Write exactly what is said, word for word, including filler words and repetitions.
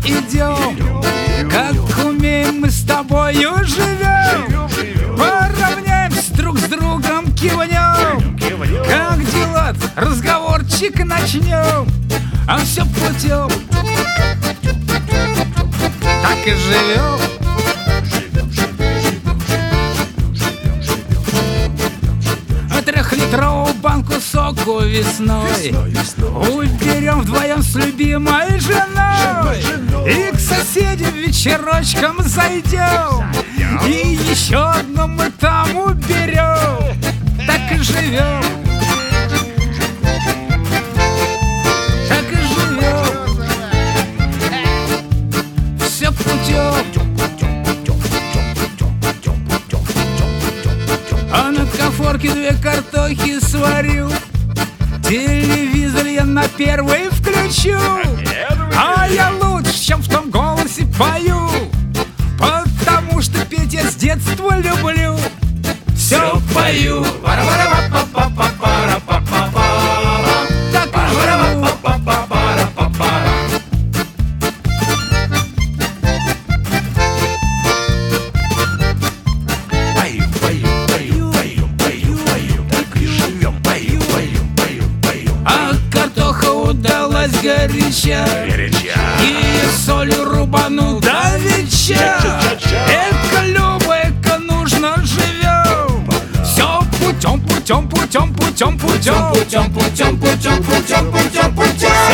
идем, как умеем мы с тобою живем. Поравняемся друг с другом, кивнем. Как дела? Разговорчик начнем. А все путем. Так и живем. Трехлитровую банку соку весной уберем вдвоем с любимой женой. И к соседям вечерочком зайдем. И еще одну мы там уберем. Так и живем. Так и живем. Все путем. А на конфорке две картохи сварю. Телевизор я на первый включу. А я лучше, чем в том голосе пою. Потому что петь я с детства люблю. Все пою. Так и живу. Горяча, и солью рубану давеча. Эка, Люба, эка, нужно живем. Все путем, путем, путем, путем, путем, путем, путем, путем, путем, путем, путем.